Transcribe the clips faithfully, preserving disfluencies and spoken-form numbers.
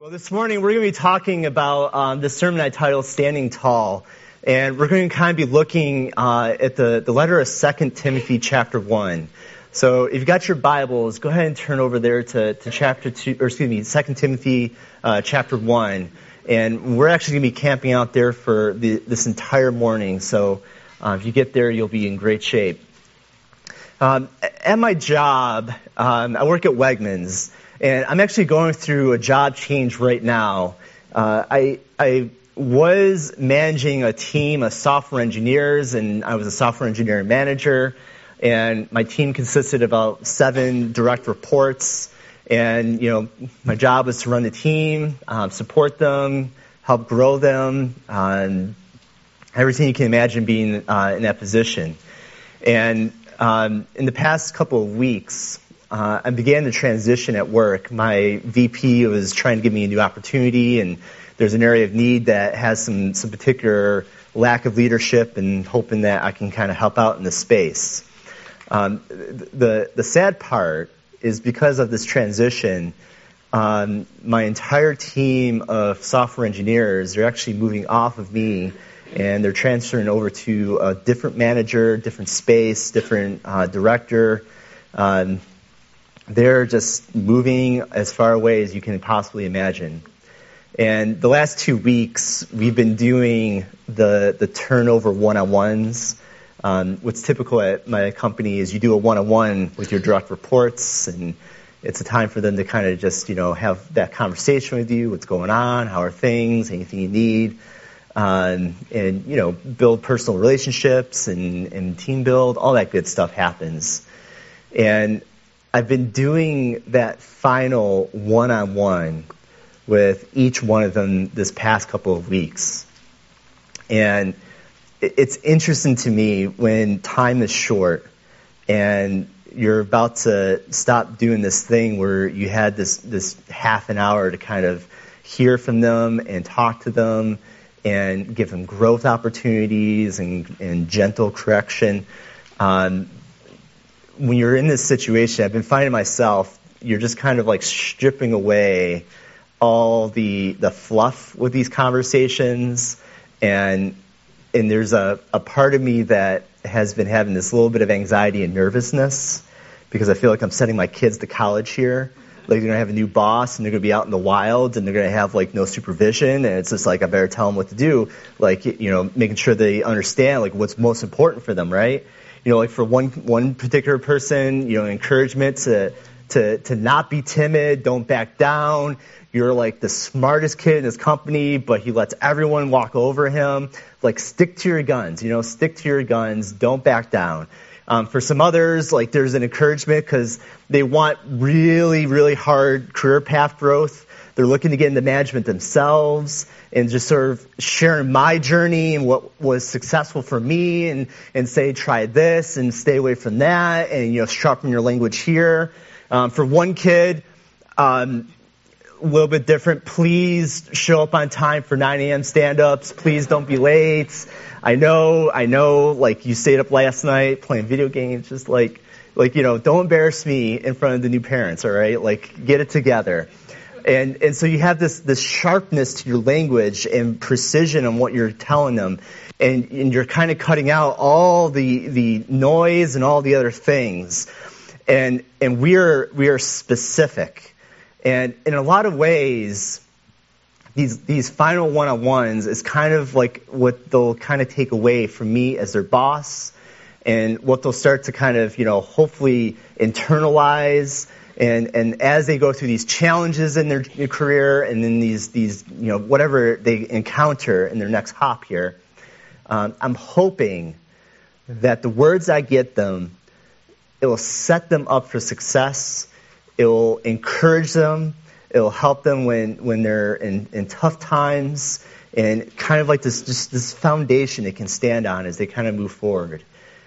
Well, this morning we're going to be talking about um, the sermon I titled Standing Tall. And we're going to kind of be looking uh, at the, the letter of Second Timothy chapter one. So if you've got your Bibles, go ahead and turn over there to, to chapter two, or excuse me, Second Timothy uh, chapter one. And we're actually going to be camping out there for the, this entire morning. So uh, if you get there, you'll be in great shape. Um, at my job, um, I work at Wegmans. And I'm actually going through a job change right now. Uh, I I was managing a team of software engineers, and I was a software engineering manager. And my team consisted of about seven direct reports. And you know, my job was to run the team, um, support them, help grow them, um, everything you can imagine being uh, in that position. And um, in the past couple of weeks, Uh, I began the transition at work. My V P was trying to give me a new opportunity, and there's an area of need that has some, some particular lack of leadership, and hoping that I can kind of help out in this space. Um, the the sad part is because of this transition, um, my entire team of software engineers are actually moving off of me, and they're transferring over to a different manager, different space, different uh, director. Um, They're just moving as far away as you can possibly imagine. And the last two weeks, we've been doing the the turnover one-on-ones. Um, what's typical at my company is you do a one-on-one with your direct reports, and it's a time for them to kind of just, you know, have that conversation with you. What's going on? How are things? Anything you need? Um, and, you know, build personal relationships and, and team build. All that good stuff happens. And I've been doing that final one-on-one with each one of them this past couple of weeks. And it's interesting to me when time is short and you're about to stop doing this thing where you had this, this half an hour to kind of hear from them and talk to them and give them growth opportunities and, and gentle correction. Um, When you're in this situation, I've been finding myself, you're just kind of like stripping away all the the fluff with these conversations. And and there's a, a part of me that has been having this little bit of anxiety and nervousness because I feel like I'm sending my kids to college here. Like they're going to have a new boss and they're going to be out in the wild and they're going to have like no supervision. And it's just like I better tell them what to do. Like, you know, making sure they understand like what's most important for them, right? You know, like for one one particular person, you know, encouragement to to to not be timid, don't back down. You're like the smartest kid in his company, but he lets everyone walk over him. Like, stick to your guns, you know, stick to your guns, don't back down. Um, for some others, like there's an encouragement because they want really, really hard career path growth. They're looking to get into management themselves and just sort of sharing my journey and what was successful for me and, and say, try this and stay away from that and, you know, sharpen your language here. Um, for one kid, um, a little bit different. Please show up on time for nine a.m. stand-ups. Please don't be late. I know, I know, like you stayed up last night playing video games. Just like, like, you know, don't embarrass me in front of the new parents, all right? Like, get it together. And and so you have this this sharpness to your language and precision on what you're telling them. And, and you're kind of cutting out all the the noise and all the other things. And and we are we are specific. And in a lot of ways, these these final one-on-ones is kind of like what they'll kind of take away from me as their boss, and what they'll start to kind of, you know, hopefully internalize. And and as they go through these challenges in their, their career, and then these these you know whatever they encounter in their next hop here, um, I'm hoping that the words I get them, it will set them up for success. It will encourage them. It will help them when when they're in, in tough times, and kind of like this just this foundation they can stand on as they kind of move forward.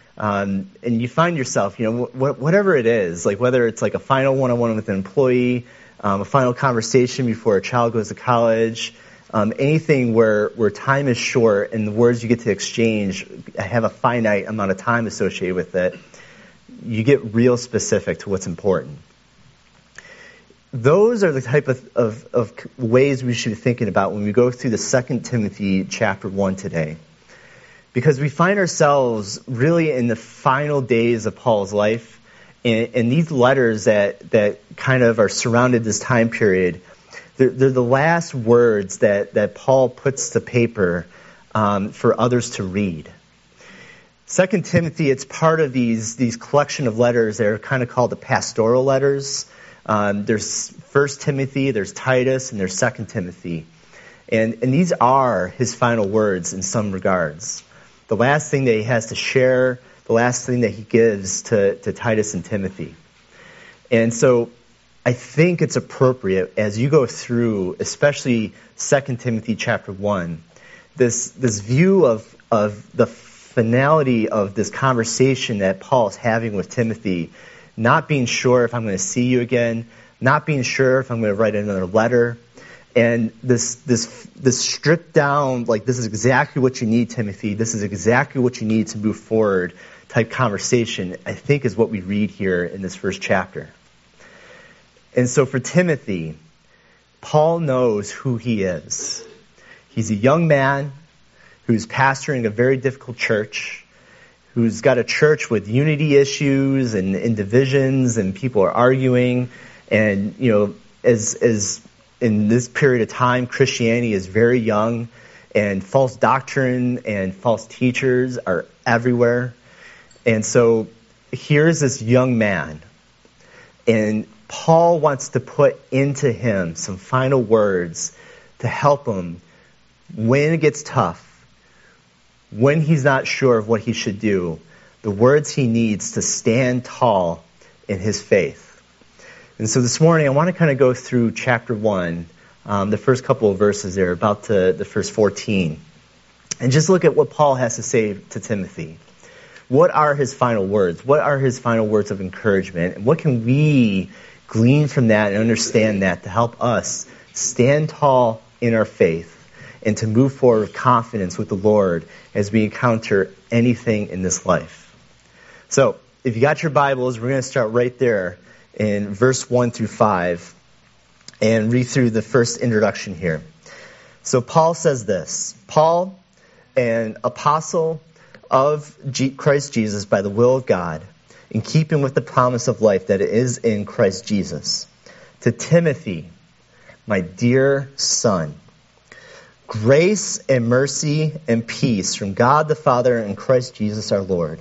Um, and you find yourself, you know, wh- whatever it is, like whether it's like a final one-on-one with an employee, um, a final conversation before a child goes to college, um, anything where, where time is short and the words you get to exchange have a finite amount of time associated with it, you get real specific to what's important. those are the type of, of, of ways we should be thinking about when we go through the Second Timothy chapter one today. Because we find ourselves really in the final days of Paul's life, and, and these letters that, that kind of are surrounded this time period, they're, they're the last words that, that Paul puts to paper um, for others to read. Second Timothy, it's part of these, these collection of letters that are kind of called the pastoral letters. Um, there's First Timothy, there's Titus, and there's Second Timothy. And, and these are his final words in some regards. The last thing that he has to share, the last thing that he gives to, to Titus and Timothy. And so I think it's appropriate as you go through, especially Second Timothy chapter one, this, this view of, of the finality of this conversation that Paul is having with Timothy, not being sure if I'm going to see you again, not being sure if I'm going to write another letter, and this this this stripped down, like, this is exactly what you need, Timothy, this is exactly what you need to move forward type conversation, I think is what we read here in this first chapter. And so for Timothy, Paul knows who he is. He's a young man who's pastoring a very difficult church, who's got a church with unity issues and, and divisions, and people are arguing. And, you know, as as in this period of time, Christianity is very young, and false doctrine and false teachers are everywhere. And so here's this young man, and Paul wants to put into him some final words to help him when it gets tough, when he's not sure of what he should do, the words he needs to stand tall in his faith. And so this morning I want to kind of go through chapter one, um, the first couple of verses there, about to the first fourteen, and just look at what Paul has to say to Timothy. What are his final words? What are his final words of encouragement? And what can we glean from that and understand that to help us stand tall in our faith and to move forward with confidence with the Lord as we encounter anything in this life? So, if you got your Bibles, we're going to start right there in verse one through five and read through the first introduction here. So Paul says this: Paul, an apostle of G- Christ Jesus by the will of God, in keeping with the promise of life that is in Christ Jesus, to Timothy, my dear son, grace and mercy and peace from God the Father and Christ Jesus our Lord.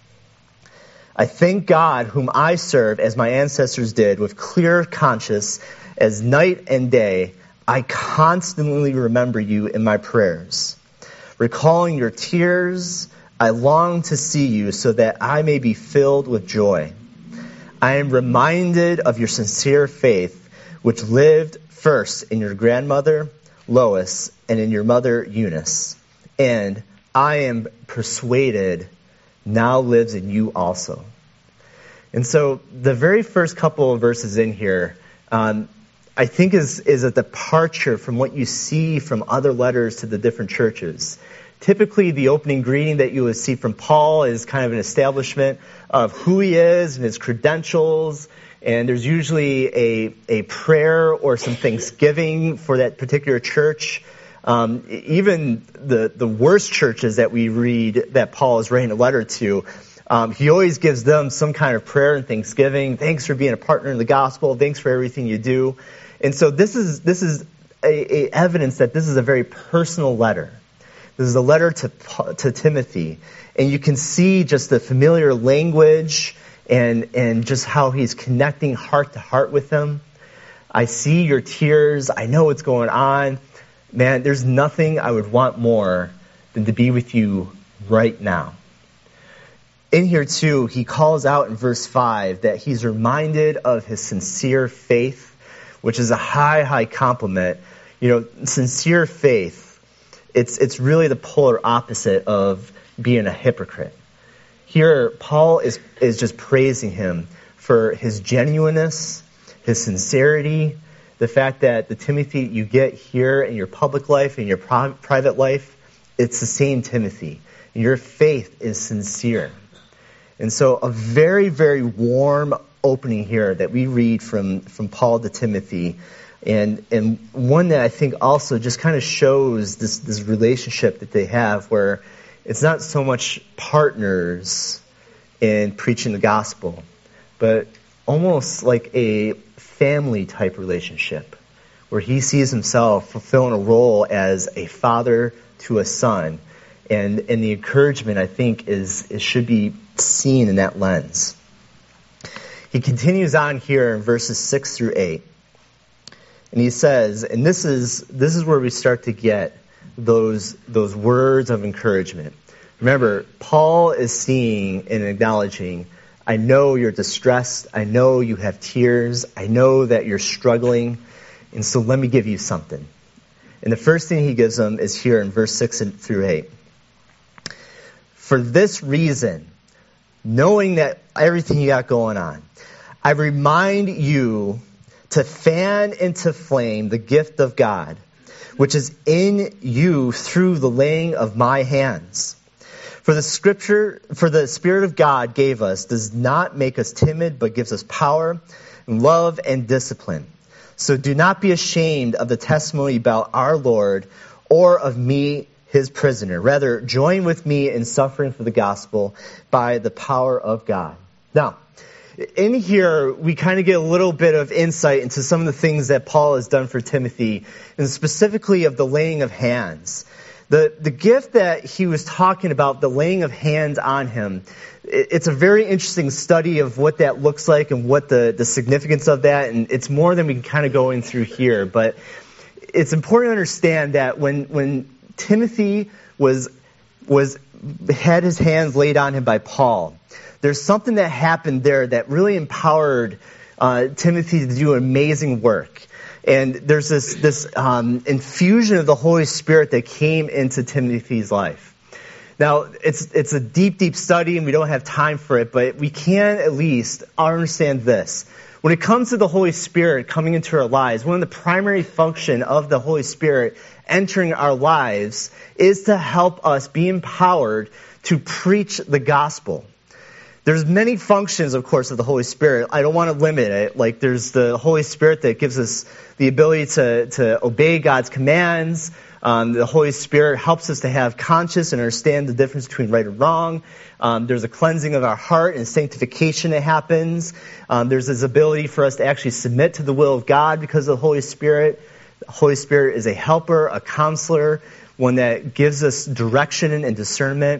I thank God, whom I serve as my ancestors did, with clear conscience, as night and day I constantly remember you in my prayers. Recalling your tears, I long to see you so that I may be filled with joy. I am reminded of your sincere faith, which lived first in your grandmother Lois and in your mother Eunice, and I am persuaded now lives in you also. And so the very first couple of verses in here, um, I think is, is a departure from what you see from other letters to the different churches. Typically, the opening greeting that you would see from Paul is kind of an establishment of who he is and his credentials, and there's usually a, a prayer or some thanksgiving for that particular church. Um, even the, the worst churches that we read that Paul is writing a letter to, um, he always gives them some kind of prayer and thanksgiving. Thanks for being a partner in the gospel. Thanks for everything you do. And so this is this is a, a evidence that this is a very personal letter. This is a letter to to Timothy, and you can see just the familiar language and and just how he's connecting heart to heart with them. I see your tears. I know what's going on. Man, there's nothing I would want more than to be with you right now. In here, too, he calls out in verse five that he's reminded of his sincere faith, which is a high, high compliment. You know, sincere faith, it's it's really the polar opposite of being a hypocrite. Here, Paul is, is just praising him for his genuineness, his sincerity, the fact that the Timothy you get here in your public life, in your pri- private life, it's the same Timothy. Your faith is sincere. And so a very, very warm opening here that we read from, from Paul to Timothy, and and one that I think also just kind of shows this, this relationship that they have, where it's not so much partners in preaching the gospel, but almost like a family-type relationship, where he sees himself fulfilling a role as a father to a son. And and the encouragement, I think, is, is should be seen in that lens. He continues on here in verses six through eight. And he says, and this is this is where we start to get those those words of encouragement. Remember, Paul is seeing and acknowledging, I know you're distressed. I know you have tears. I know that you're struggling. And so let me give you something. And the first thing he gives them is here in verse six through eight. For this reason, knowing that everything you got going on, I remind you to fan into flame the gift of God, which is in you through the laying of my hands. For the scripture, for the Spirit of God gave us does not make us timid, but gives us power, love, and discipline. So do not be ashamed of the testimony about our Lord or of me, his prisoner. Rather, join with me in suffering for the gospel by the power of God. Now, in here, we kind of get a little bit of insight into some of the things that Paul has done for Timothy, and specifically of the laying of hands. The the gift that he was talking about, the laying of hands on him, it's a very interesting study of what that looks like and what the, the significance of that, and it's more than we can kind of go in through here. But it's important to understand that when when Timothy was was had his hands laid on him by Paul, there's something that happened there that really empowered uh, Timothy to do amazing work. And there's this this um, infusion of the Holy Spirit that came into Timothy's life. Now, it's it's a deep, deep study, and we don't have time for it, but we can at least understand this. When it comes to the Holy Spirit coming into our lives, one of the primary function of the Holy Spirit entering our lives is to help us be empowered to preach the gospel. There's many functions, of course, of the Holy Spirit. I don't want to limit it. Like, there's the Holy Spirit that gives us the ability to, to obey God's commands. Um, the Holy Spirit helps us to have conscience and understand the difference between right and wrong. Um, there's a cleansing of our heart and sanctification that happens. Um, there's this ability for us to actually submit to the will of God because of the Holy Spirit. The Holy Spirit is a helper, a counselor, one that gives us direction and discernment.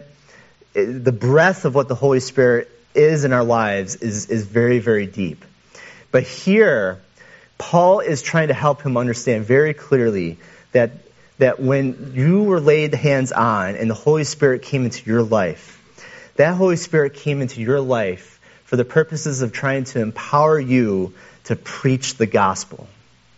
The breadth of what the Holy Spirit is in our lives is, is very, very deep. But here, Paul is trying to help him understand very clearly that that when you were laid hands on and the Holy Spirit came into your life, that Holy Spirit came into your life for the purposes of trying to empower you to preach the gospel.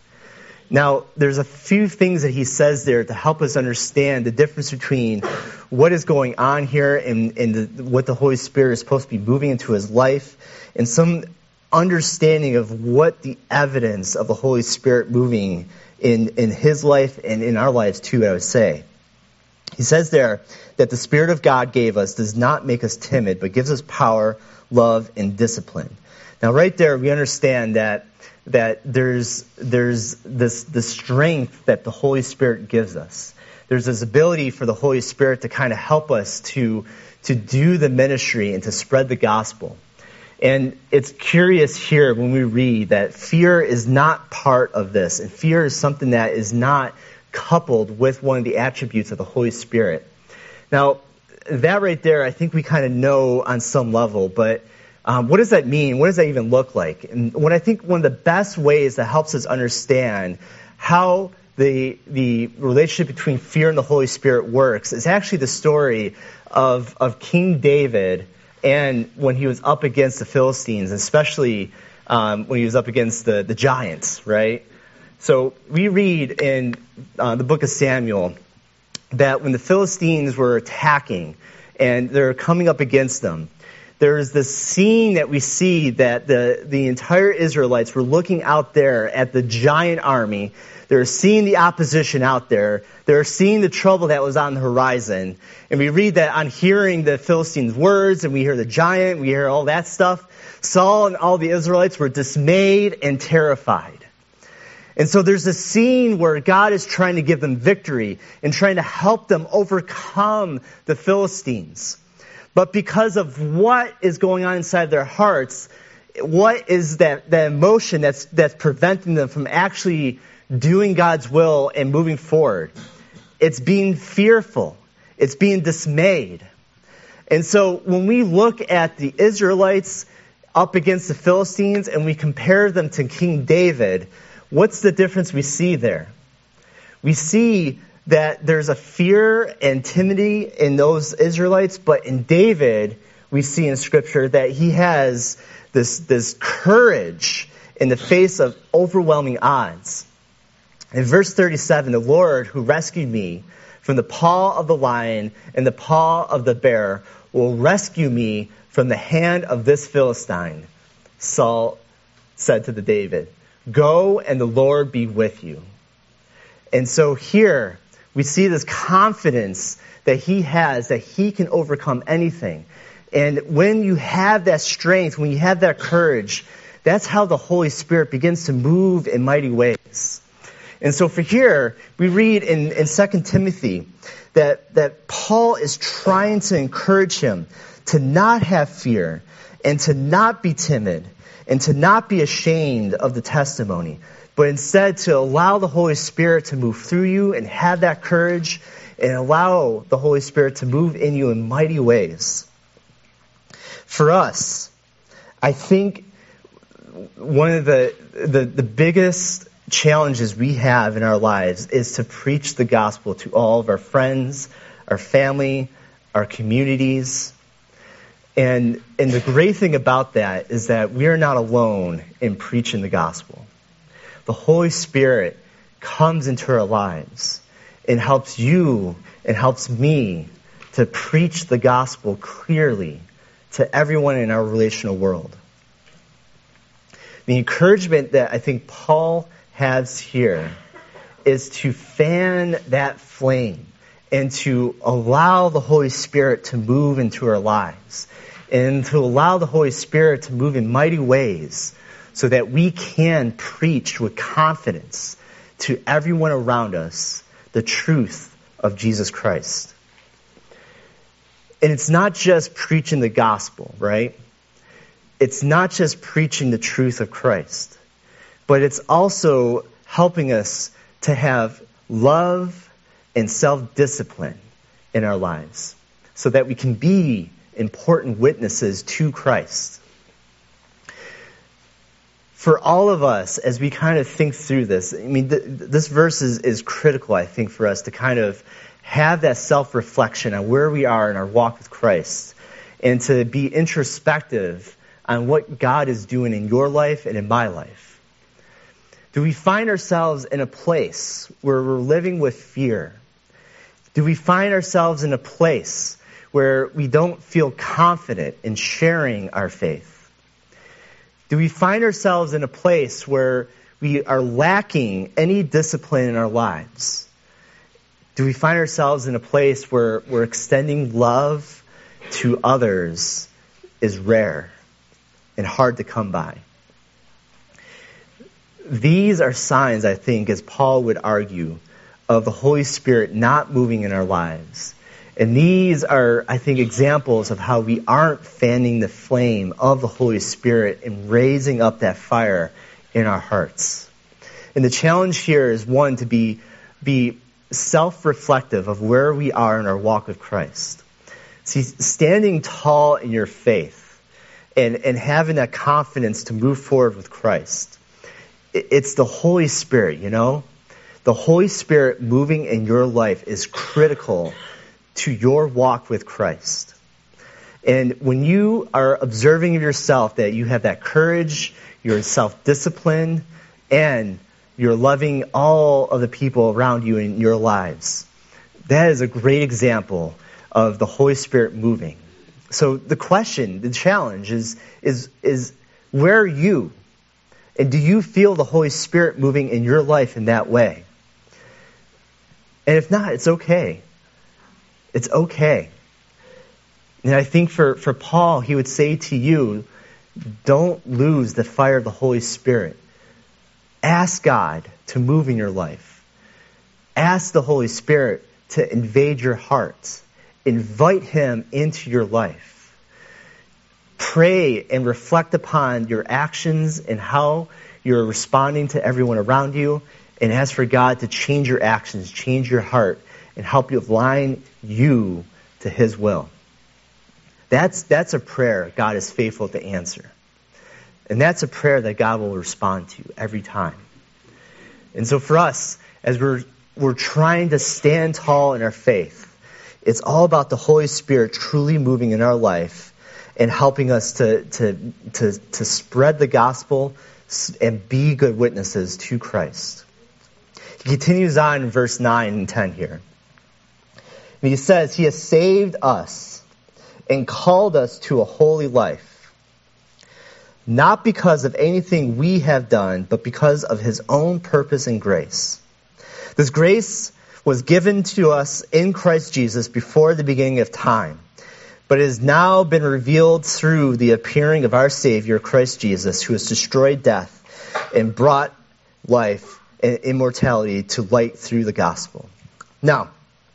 Now, there's a few things that he says there to help us understand the difference between what is going on here and, and the, what the Holy Spirit is supposed to be moving into his life, and some understanding of what the evidence of the Holy Spirit moving in, in his life and in our lives too, I would say. He says there that the Spirit of God gave us does not make us timid, but gives us power, love, and discipline. Now, right there, we understand that that there's there's this the strength that the Holy Spirit gives us. There's this ability for the Holy Spirit to kind of help us to to do the ministry and to spread the gospel. And it's curious here when we read that fear is not part of this, and fear is something that is not coupled with one of the attributes of the Holy Spirit. Now, that right there, I think we kind of know on some level, but Um, what does that mean? What does that even look like? And what I think one of the best ways that helps us understand how the the relationship between fear and the Holy Spirit works is actually the story of of King David, and when he was up against the Philistines, especially um, when he was up against the, the giants, right? So we read in uh, the book of Samuel that when the Philistines were attacking and they're coming up against them, there's this scene that we see that the, the entire Israelites were looking out there at the giant army. They're seeing the opposition out there. They're seeing the trouble that was on the horizon. And we read that on hearing the Philistines' words, and we hear the giant, we hear all that stuff. Saul and all the Israelites were dismayed and terrified. And so there's a scene where God is trying to give them victory and trying to help them overcome the Philistines. But because of what is going on inside their hearts, what is that, that emotion that's, that's preventing them from actually doing God's will and moving forward? It's being fearful. It's being dismayed. And so when we look at the Israelites up against the Philistines and we compare them to King David, what's the difference we see there? We see that there's a fear and timidity in those Israelites, but in David, we see in Scripture that he has this, this courage in the face of overwhelming odds. In verse thirty-seven, the Lord who rescued me from the paw of the lion and the paw of the bear will rescue me from the hand of this Philistine. Saul said to the David, "Go, and the Lord be with you." And so here we see this confidence that he has, that he can overcome anything. And when you have that strength, when you have that courage, that's how the Holy Spirit begins to move in mighty ways. And so for here, we read in, in Second Timothy that, that Paul is trying to encourage him to not have fear and to not be timid and to not be ashamed of the testimony, but instead to allow the Holy Spirit to move through you and have that courage and allow the Holy Spirit to move in you in mighty ways. For us, I think one of the, the, the biggest challenges we have in our lives is to preach the gospel to all of our friends, our family, our communities. And, and the great thing about that is that we are not alone in preaching the gospel. The Holy Spirit comes into our lives and helps you and helps me to preach the gospel clearly to everyone in our relational world. The encouragement that I think Paul has here is to fan that flame and to allow the Holy Spirit to move into our lives and to allow the Holy Spirit to move in mighty ways so that we can preach with confidence to everyone around us the truth of Jesus Christ. And it's not just preaching the gospel, right? It's not just preaching the truth of Christ, but it's also helping us to have love and self-discipline in our lives so that we can be important witnesses to Christ. For all of us, as we kind of think through this, I mean, th- this verse is, is critical, I think, for us to kind of have that self-reflection on where we are in our walk with Christ and to be introspective on what God is doing in your life and in my life. Do we find ourselves in a place where we're living with fear? Do we find ourselves in a place where we don't feel confident in sharing our faith? Do we find ourselves in a place where we are lacking any discipline in our lives? Do we find ourselves in a place where we're extending love to others is rare and hard to come by? These are signs, I think, as Paul would argue, of the Holy Spirit not moving in our lives. And these are, I think, examples of how we aren't fanning the flame of the Holy Spirit and raising up that fire in our hearts. And the challenge here is, one, to be, be self-reflective of where we are in our walk with Christ. See, standing tall in your faith and, and having that confidence to move forward with Christ, it, it's the Holy Spirit, you know? The Holy Spirit moving in your life is critical to your walk with Christ. And when you are observing of yourself that you have that courage, you're self-disciplined, and you're loving all of the people around you in your lives, that is a great example of the Holy Spirit moving. So the question, the challenge is, is, is where are you? And do you feel the Holy Spirit moving in your life in that way? And if not, it's okay. It's okay. And I think for, for Paul, he would say to you, don't lose the fire of the Holy Spirit. Ask God to move in your life. Ask the Holy Spirit to invade your heart. Invite Him into your life. Pray and reflect upon your actions and how you're responding to everyone around you. And ask for God to change your actions, change your heart, and help you align you to His will. That's, that's a prayer God is faithful to answer. And that's a prayer that God will respond to every time. And so for us, as we're, we're trying to stand tall in our faith, it's all about the Holy Spirit truly moving in our life and helping us to, to, to, to spread the gospel and be good witnesses to Christ. He continues on in verse nine and ten here. And he says, He has saved us and called us to a holy life, not because of anything we have done, but because of His own purpose and grace. This grace was given to us in Christ Jesus before the beginning of time, but it has now been revealed through the appearing of our Savior, Christ Jesus, who has destroyed death and brought life and immortality to light through the gospel. Now,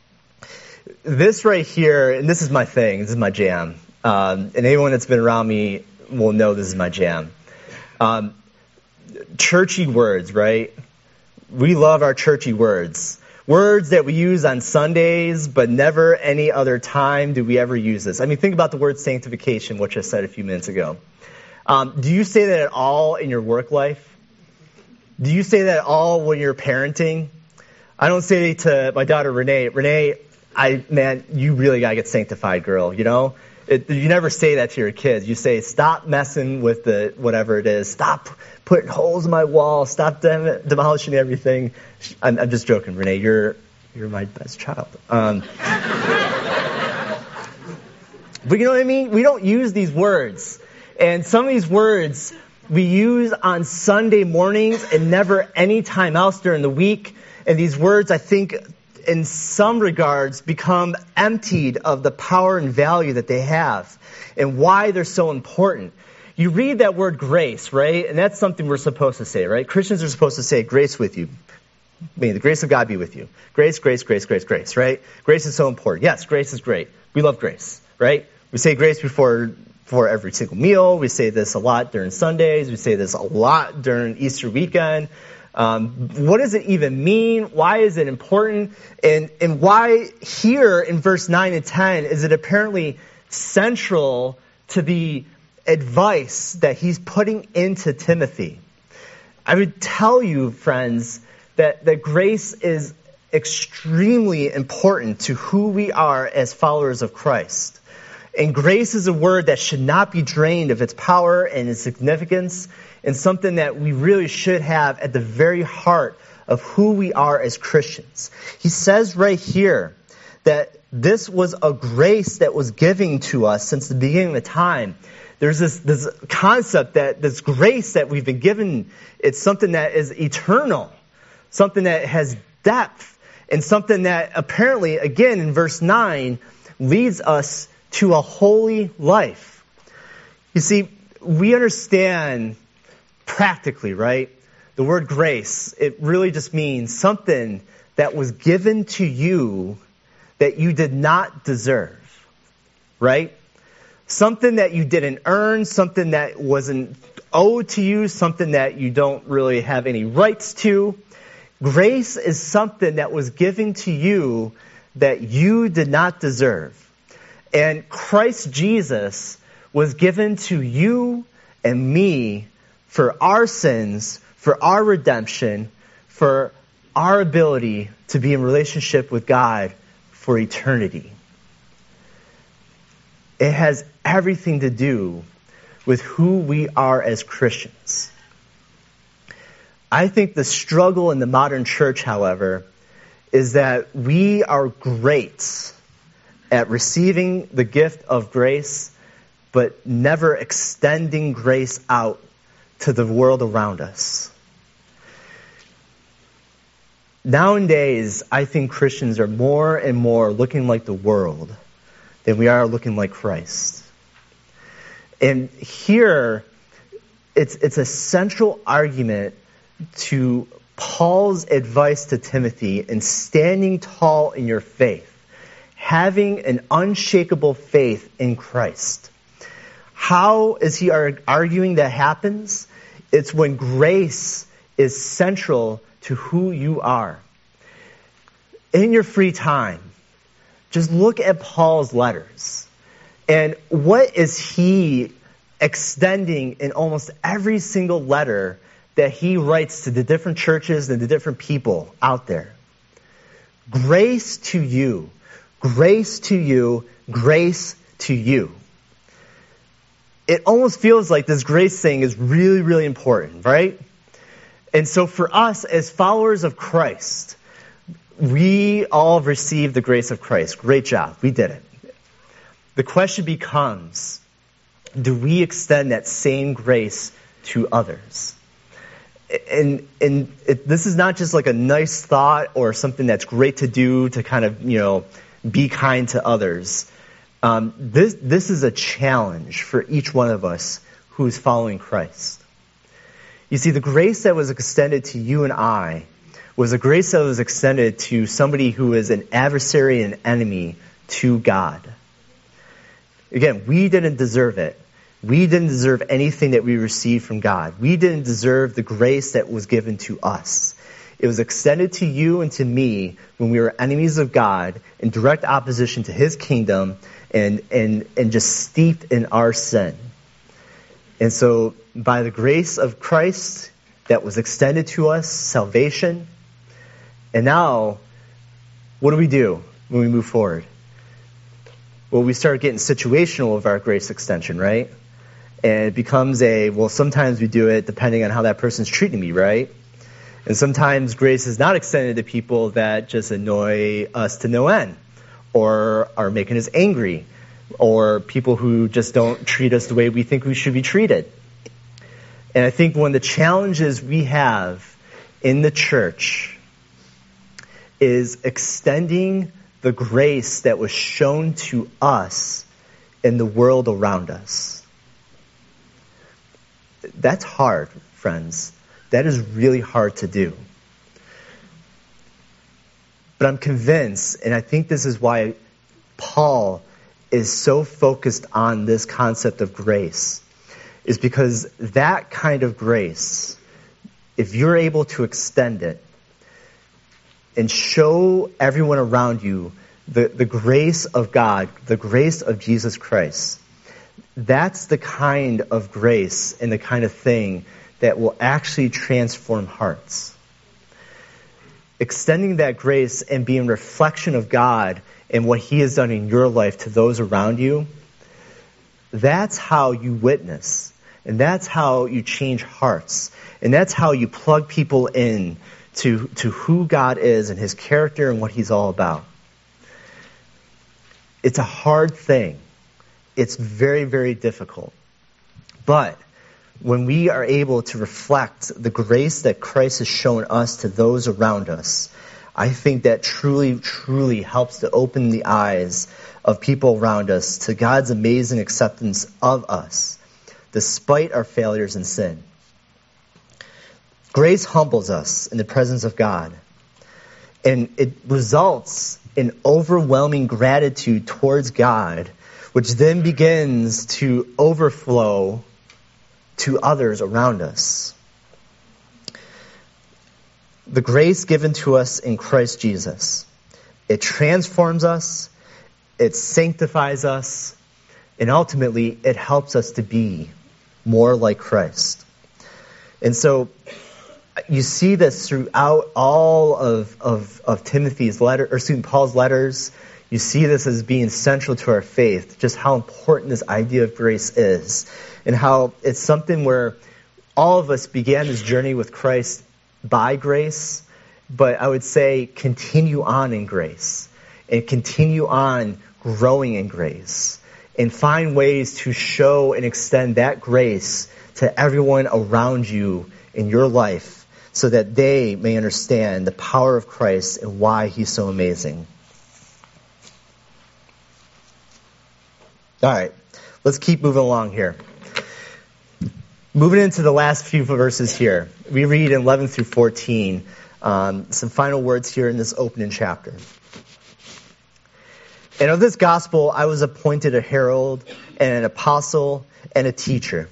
this right here, and this is my thing, this is my jam, um, and anyone that's been around me will know this is my jam. Um, churchy words, right? We love our churchy words. Words that we use on Sundays, but never any other time do we ever use this. I mean, think about the word sanctification, which I said a few minutes ago. Um, do you say that at all in your work life? Do you say that at all when you're parenting? I don't say to my daughter, Renee, Renee, I man, you really got to get sanctified, girl, you know? It, you never say that to your kids. You say, stop messing with the whatever it is. Stop putting holes in my wall. Stop dem- demolishing everything. I'm, I'm just joking, Renee. You're you're my best child. Um, but you know what I mean? We don't use these words. And some of these words we use on Sunday mornings and never any time else during the week. And these words, I think, in some regards, become emptied of the power and value that they have and why they're so important. You read that word grace, right? And that's something we're supposed to say, right? Christians are supposed to say, grace with you. May the grace of God be with you. Grace, grace, grace, grace, grace, right? Grace is so important. Yes, grace is great. We love grace, right? We say grace before, before every single meal. We say this a lot during Sundays. We say this a lot during Easter weekend. Um, what does it even mean? Why is it important? And, and why here in verse nine and ten is it apparently central to the advice that he's putting into Timothy? I would tell you, friends, that, that grace is extremely important to who we are as followers of Christ. And grace is a word that should not be drained of its power and its significance, and something that we really should have at the very heart of who we are as Christians. He says right here that this was a grace that was given to us since the beginning of time. There's this, this concept that this grace that we've been given, it's something that is eternal, something that has depth, and something that apparently, again, in verse nine, leads us to a holy life. You see, we understand practically, right? The word grace, it really just means something that was given to you that you did not deserve, right? Something that you didn't earn, something that wasn't owed to you, something that you don't really have any rights to. Grace is something that was given to you that you did not deserve. And Christ Jesus was given to you and me for our sins, for our redemption, for our ability to be in relationship with God for eternity. It has everything to do with who we are as Christians. I think the struggle in the modern church, however, is that we are great at receiving the gift of grace, but never extending grace out to the world around us. Nowadays, I think Christians are more and more looking like the world than we are looking like Christ. And here, it's, it's a central argument to Paul's advice to Timothy in standing tall in your faith, having an unshakable faith in Christ. How is he arguing that happens? It's when grace is central to who you are. In your free time, just look at Paul's letters. And what is he extending in almost every single letter that he writes to the different churches and the different people out there? Grace to you. Grace to you. Grace to you. It almost feels like this grace thing is really, really important, right? And so for us as followers of Christ, we all received the grace of Christ. Great job. We did it. The question becomes, do we extend that same grace to others? And and it, this is not just like a nice thought or something that's great to do to kind of, you know, be kind to others. Um, this this is a challenge for each one of us who is following Christ. You see, the grace that was extended to you and I was a grace that was extended to somebody who is an adversary and enemy to God. Again, we didn't deserve it. We didn't deserve anything that we received from God. We didn't deserve the grace that was given to us. It was extended to you and to me when we were enemies of God, in direct opposition to his kingdom, and, and, and just steeped in our sin. And so, by the grace of Christ that was extended to us, salvation. And now, what do we do when we move forward? Well, we start getting situational with our grace extension, right? And it becomes a, well, sometimes we do it depending on how that person's treating me, right? And sometimes grace is not extended to people that just annoy us to no end, or are making us angry, or people who just don't treat us the way we think we should be treated. And I think one of the challenges we have in the church is extending the grace that was shown to us in the world around us. That's hard, friends. That is really hard to do. But I'm convinced, and I think this is why Paul is so focused on this concept of grace, is because that kind of grace, if you're able to extend it and show everyone around you the, the grace of God, the grace of Jesus Christ, that's the kind of grace and the kind of thing that will actually transform hearts. Extending that grace and being a reflection of God and what he has done in your life to those around you, that's how you witness. And that's how you change hearts. And that's how you plug people in to, to who God is and his character and what he's all about. It's a hard thing. It's very, very difficult. But when we are able to reflect the grace that Christ has shown us to those around us, I think that truly, truly helps to open the eyes of people around us to God's amazing acceptance of us, despite our failures and sin. Grace humbles us in the presence of God, and it results in overwhelming gratitude towards God, which then begins to overflow to others around us. The grace given to us in Christ Jesus, it transforms us, it sanctifies us, and ultimately it helps us to be more like Christ. And so you see this throughout all of, of, of Timothy's letter, or excuse me, Paul's letters. You see this as being central to our faith, just how important this idea of grace is, and how it's something where all of us began this journey with Christ by grace, but I would say continue on in grace. and continue on growing in grace and find ways to show and extend that grace to everyone around you in your life so that they may understand the power of Christ and why he's so amazing. All right, let's keep moving along here. Moving into the last few verses here, we read in eleven through fourteen, um, some final words here in this opening chapter. And of this gospel I was appointed a herald and an apostle and a teacher.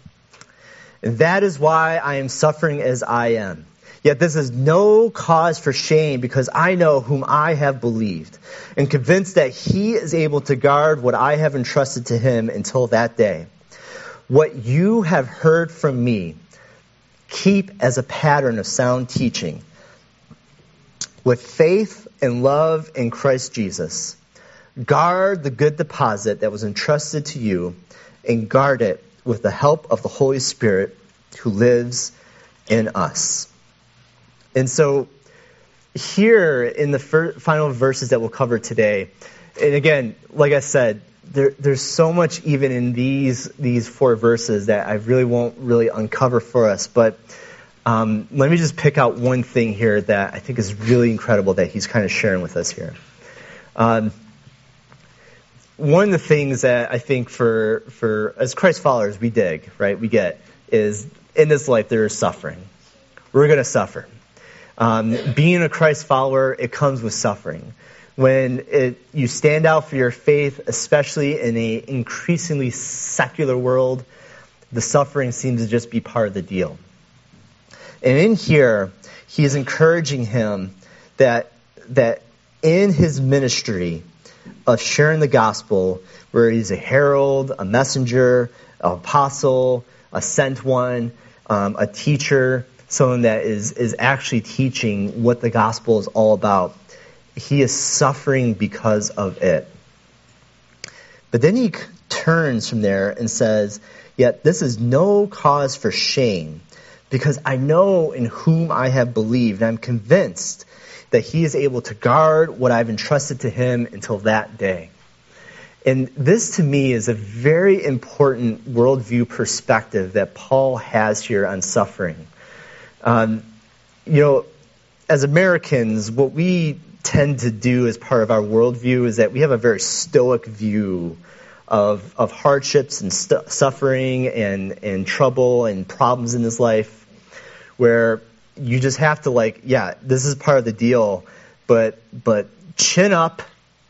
And that is why I am suffering as I am. Yet this is no cause for shame, because I know whom I have believed, and convinced that he is able to guard what I have entrusted to him until that day. What you have heard from me, keep as a pattern of sound teaching, with faith and love in Christ Jesus. Guard the good deposit that was entrusted to you, and guard it with the help of the Holy Spirit who lives in us. And so here in the fir- final verses that we'll cover today, and again, like I said, there, there's so much even in these these four verses that I really won't really uncover for us. But um, let me just pick out one thing here that I think is really incredible that he's kind of sharing with us here. Um, one of the things that I think for for as Christ followers we dig, right, we get, is in this life there is suffering. We're going to suffer. Um, being a Christ follower, it comes with suffering. When it, you stand out for your faith, especially in an increasingly secular world, the suffering seems to just be part of the deal. And in here, he is encouraging him that that in his ministry of sharing the gospel, where he's a herald, a messenger, an apostle, a sent one, um, a teacher, someone that is, is actually teaching what the gospel is all about, he is suffering because of it. But then he turns from there and says, yet this is no cause for shame, because I know in whom I have believed, and I'm convinced that he is able to guard what I've entrusted to him until that day. And this to me is a very important worldview perspective that Paul has here on suffering. Um, you know, as Americans, what we tend to do as part of our worldview is that we have a very stoic view of of hardships and st- suffering and, and trouble and problems in this life, where you just have to, like, yeah, this is part of the deal, but but chin up,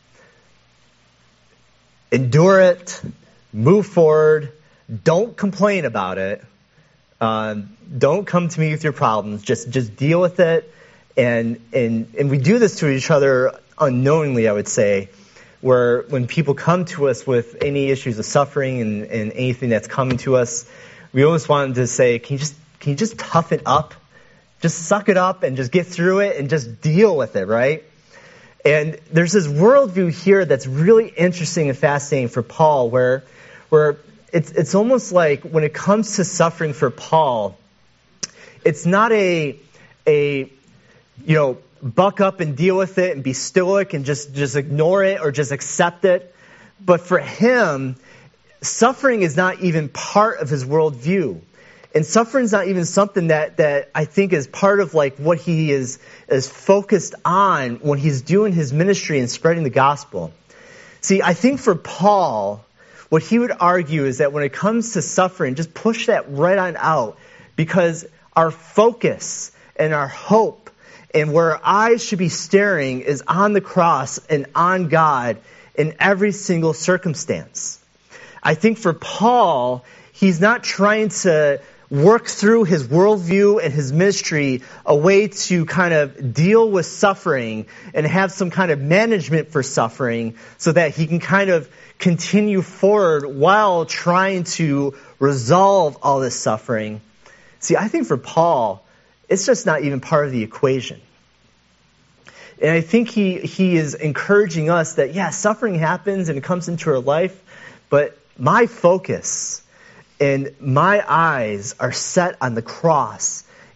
endure it, move forward, don't complain about it, um, don't come to me with your problems, just just deal with it. And and and we do this to each other unknowingly, I would say, where when people come to us with any issues of suffering and, and anything that's coming to us, we almost want them to say, can you just can you just tough it up? Just suck it up and just get through it and just deal with it, right? And there's this worldview here that's really interesting and fascinating for Paul, where where it's it's almost like when it comes to suffering for Paul, it's not a a you know, buck up and deal with it and be stoic and just, just ignore it or just accept it. But for him, suffering is not even part of his worldview. And suffering is not even something that, that I think is part of like what he is, is focused on when he's doing his ministry and spreading the gospel. See, I think for Paul, what he would argue is that when it comes to suffering, just push that right on out, because our focus and our hope and where our eyes should be staring is on the cross and on God in every single circumstance. I think for Paul, he's not trying to work through his worldview and his ministry a way to kind of deal with suffering and have some kind of management for suffering so that he can kind of continue forward while trying to resolve all this suffering. See, I think for Paul, it's just not even part of the equation. And I think he, he is encouraging us that, yeah, suffering happens and it comes into our life, but my focus and my eyes are set on the cross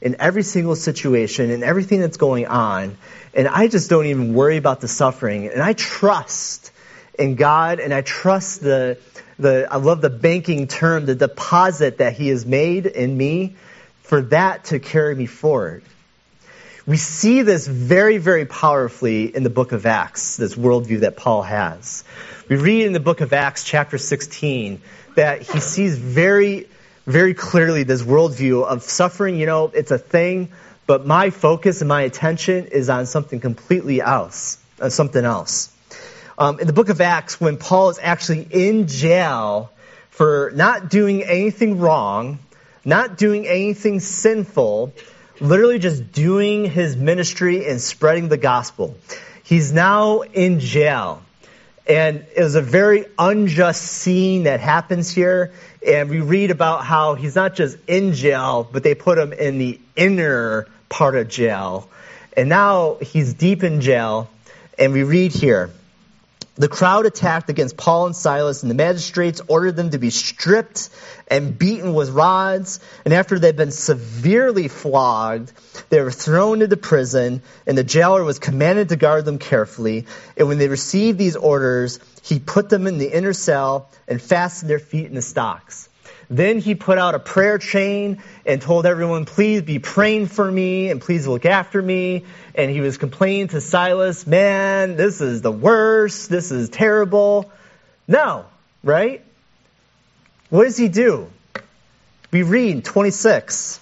in every single situation and everything that's going on. And I just don't even worry about the suffering. And I trust in God, and I trust the, the I love the banking term, the deposit that He has made in me for that to carry me forward. We see this very, very powerfully in the book of Acts, this worldview that Paul has. We read in the book of Acts, chapter sixteen, that he sees very, very clearly this worldview of suffering. You know, it's a thing, but my focus and my attention is on something completely else, on something else. Um, in the book of Acts, when Paul is actually in jail for not doing anything wrong, not doing anything sinful, literally just doing his ministry and spreading the gospel. He's now in jail. And it was a very unjust scene that happens here. And we read about how he's not just in jail, but they put him in the inner part of jail. And now he's deep in jail. And we read here, the crowd attacked against Paul and Silas, and the magistrates ordered them to be stripped and beaten with rods. And after they'd been severely flogged, they were thrown into prison, and the jailer was commanded to guard them carefully. And when they received these orders, he put them in the inner cell and fastened their feet in the stocks. Then he put out a prayer chain and told everyone, please be praying for me and please look after me. And he was complaining to Silas, man, this is the worst. This is terrible. No, right? What does he do? We read twenty-six.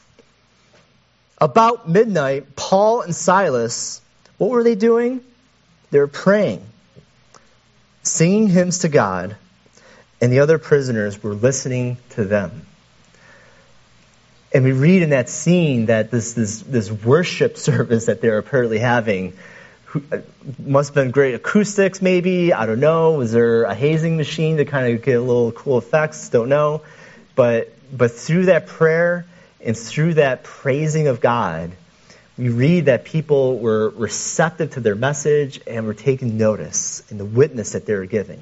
About midnight, Paul and Silas, what were they doing? They were praying, singing hymns to God. And the other prisoners were listening to them. And we read in that scene that this this, this worship service that they're apparently having must have been great acoustics maybe. I don't know. Was there a hazing machine to kind of get a little cool effects? Don't know. But but through that prayer and through that praising of God, we read that people were receptive to their message and were taking notice in the witness that they were giving.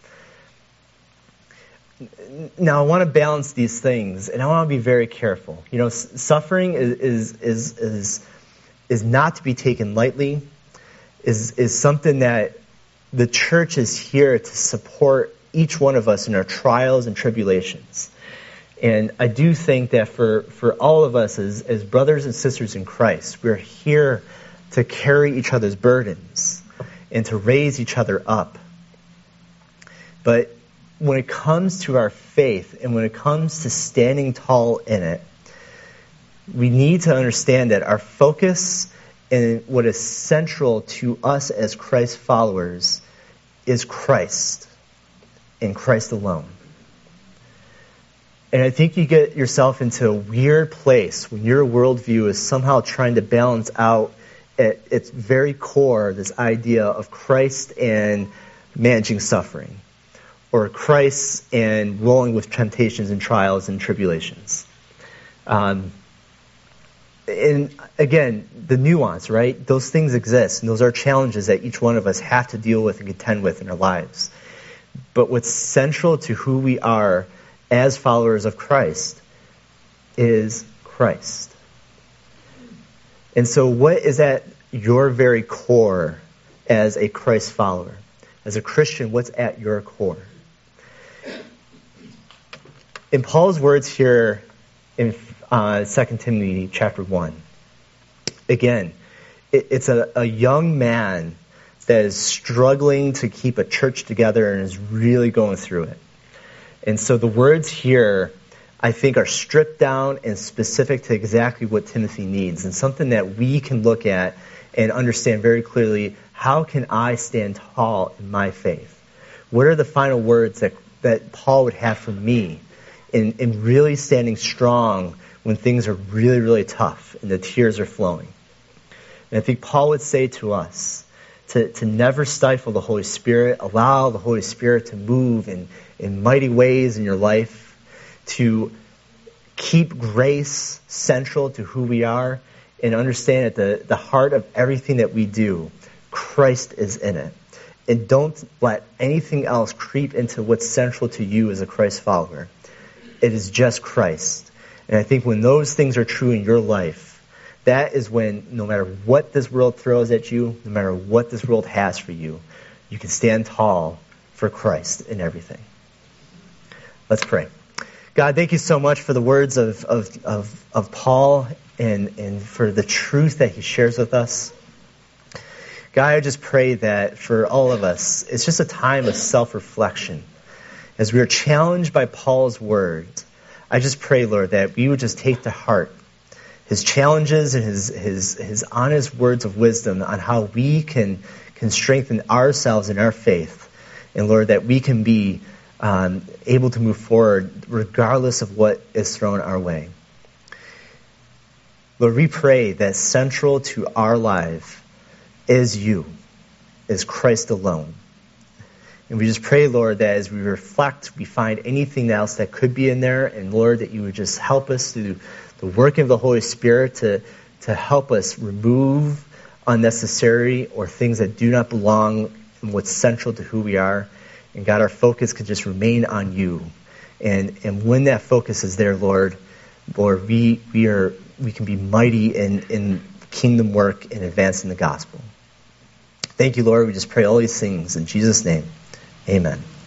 Now, I want to balance these things, and I want to be very careful. You know, s- suffering is, is is is is not to be taken lightly. Is is something that the church is here to support each one of us in our trials and tribulations. And I do think that for, for all of us as, as brothers and sisters in Christ, we're here to carry each other's burdens and to raise each other up. But when it comes to our faith and when it comes to standing tall in it, we need to understand that our focus and what is central to us as Christ followers is Christ and Christ alone. And I think you get yourself into a weird place when your worldview is somehow trying to balance out at its very core this idea of Christ and managing suffering, or Christ and rolling with temptations and trials and tribulations. Um, and again, the nuance, right? Those things exist, and those are challenges that each one of us have to deal with and contend with in our lives. But what's central to who we are as followers of Christ is Christ. And so what is at your very core as a Christ follower? As a Christian, what's at your core? In Paul's words here in uh, Second Timothy chapter one, again, it, it's a, a young man that is struggling to keep a church together and is really going through it. And so the words here, I think, are stripped down and specific to exactly what Timothy needs, and something that we can look at and understand very clearly. How can I stand tall in my faith? What are the final words that, that Paul would have for me in, in really standing strong when things are really, really tough and the tears are flowing? And I think Paul would say to us to, to never stifle the Holy Spirit, allow the Holy Spirit to move in, in mighty ways in your life, to keep grace central to who we are, and understand at the, the heart of everything that we do, Christ is in it. And don't let anything else creep into what's central to you as a Christ follower. It is just Christ. And I think when those things are true in your life, that is when no matter what this world throws at you, no matter what this world has for you, you can stand tall for Christ in everything. Let's pray. God, thank you so much for the words of, of, of, of Paul and, and for the truth that he shares with us. God, I just pray that for all of us, it's just a time of self-reflection. As we are challenged by Paul's words, I just pray, Lord, that we would just take to heart his challenges and his his his honest words of wisdom on how we can can strengthen ourselves in our faith, and Lord, that we can be um, able to move forward regardless of what is thrown our way. Lord, we pray that central to our life is you, is Christ alone. And we just pray, Lord, that as we reflect, we find anything else that could be in there, and Lord, that you would just help us through the working of the Holy Spirit to, to help us remove unnecessary or things that do not belong in what's central to who we are. And God, our focus could just remain on you. And and when that focus is there, Lord, Lord, we we are we can be mighty in, in kingdom work and advancing the gospel. Thank you, Lord. We just pray all these things in Jesus' name. Amen.